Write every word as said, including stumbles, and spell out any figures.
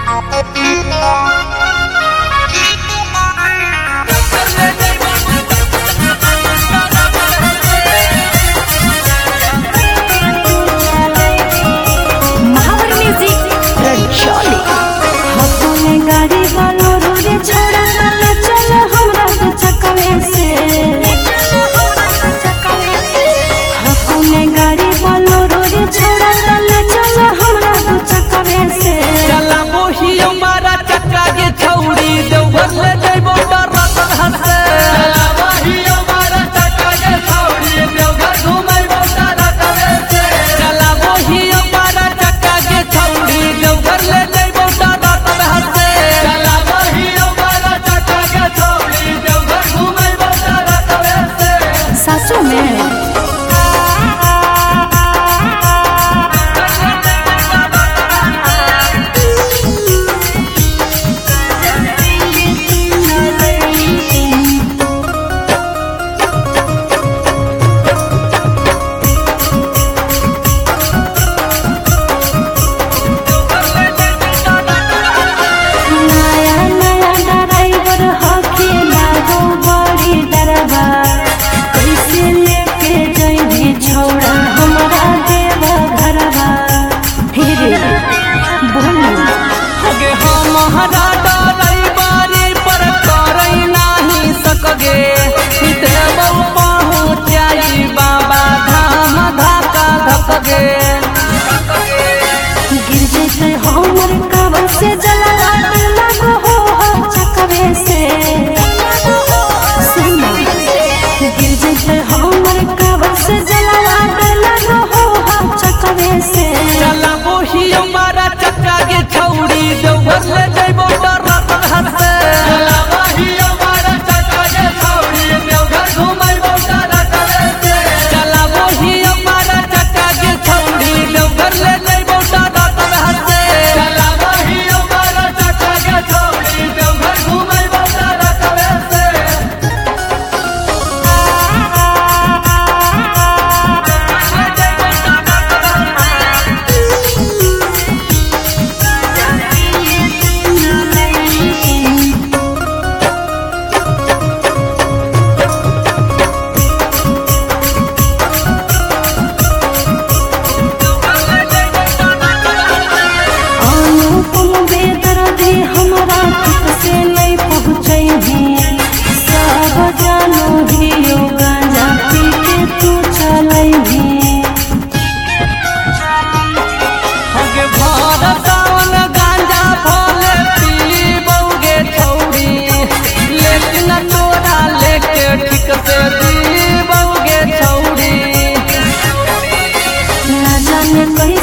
गिर जैसे हमर काबल से जला लागो हो चकवे से सुना गिर जैसे हमर काबल से जला लागो हो चकवे से चला मोही हमारा चक्का के छौड़ी देवघर ले जइबो डरत हंसे चला मोही हमारा चक्का के छौड़ी देवघर घुमाइबो डरत हंसे चला मोही हमारा चक्का के छौड़ी देवघर ले जइबो डरत हंसे चला मोही हमारा चक्का के छौड़ी देवघर घुमाइबो डरत हंसे ठीक से दी बउगे छौड़ी ना जाने कहीं